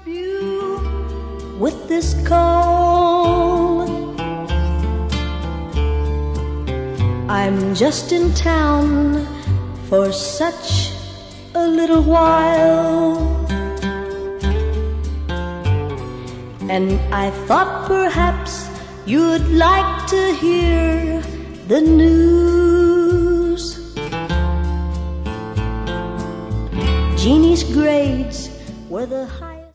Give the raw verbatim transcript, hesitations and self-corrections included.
you with this call. I'm just in town for such a little while, and I thought perhaps you'd like to hear the news. Jeannie's grades were the highest.